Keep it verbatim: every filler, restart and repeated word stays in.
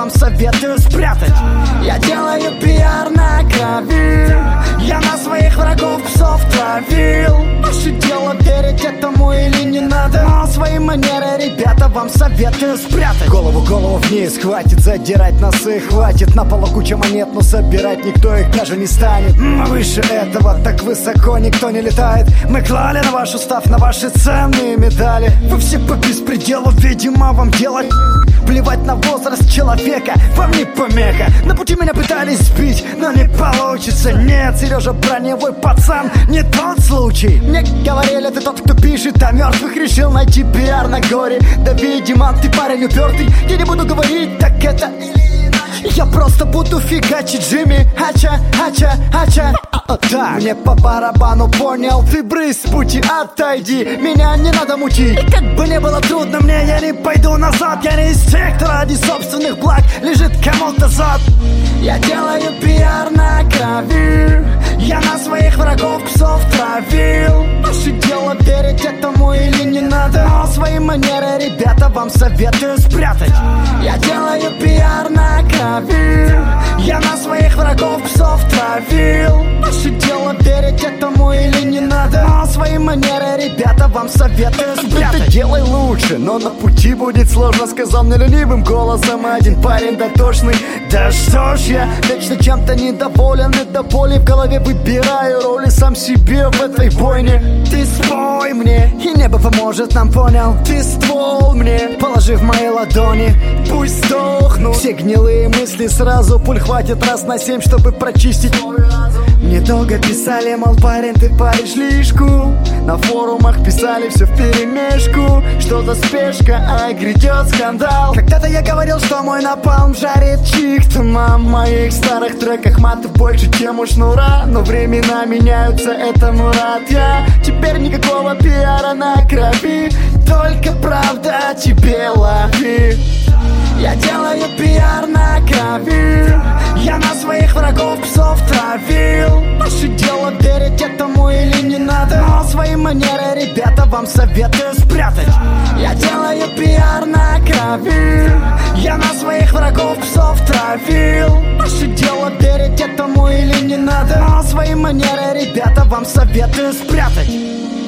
вам советую спрятать. Я делаю пиар на крови, я на своих врагов псов травил. Ваше дело верить этому или не надо, но свои манеры, ребята, вам советую спрятать. Голову, голову вниз, хватит задирать носы, хватит. На полу куча монет, но собирать никто их даже не станет. Мы выше этого, так высоко никто не летает. Мы клали на ваш устав, на ваши ценные медали. Вы все по беспределу, видимо, вам делать плевать на возраст человека, вам не помеха. На пути меня пытались сбить, но не получится. Нет, Сережа броневой пацан, не тот случай. Мне говорили, ты тот, кто пишет о мертвых, решил найти пиар на горе. Да, видимо, ты парень упертый. Я не буду говорить, так это или иначе. Я просто буду фигачить Джимми, ача, ача, ача. Так, мне по барабану, понял, ты брысь с пути, отойди, меня не надо мутить. И как бы не было трудно мне, я не пойду назад. Я не из тех, кто ради собственных благ лежит кому-то зад. Я делаю пиар на крови, я на своих врагов псов травил. Ваше дело верить этому или не надо, но свои манеры, ребята, вам советую спрятать. Я делаю пиар на крови, я на своих врагов псов травил. Ваше дело верить этому или не надо, но свои манеры, ребята, вам советую спрятать. Ты делай лучше, но на пути будет сложно, сказал мне ленивым голосом один парень дотошный. Да что ж я вечно чем-то недоволен, и до боли в голове выбираю роли сам себе в этой бойне. Ты спой мне, и небо поможет нам, понял? Ты ствол мне, положи в мои ладони, пусть сдохнут все гнилые мысли сразу. Пуль хватит раз на семь, чтобы прочистить твой разум. Мне долго писали, мол, парень, ты паришь лишку. На форумах писали все вперемешку. Что за спешка, ай, грядет скандал. Когда-то я говорил, что мой напалм жарит чик-то. На моих старых треках маты больше, чем у шнура. Но времена меняются, этому рад я. Теперь никакого пиара на крови, только правда о тебе лови. Я делаю пиар на крови, я на своих врагов псов травил. Ваше дело верить этому или не надо, но свои манеры, ребята, вам советую спрятать. Я делаю пиар на крови, я на своих врагов псов травил. Ваше дело верить этому или не надо, но свои манеры, ребята, вам советую спрятать.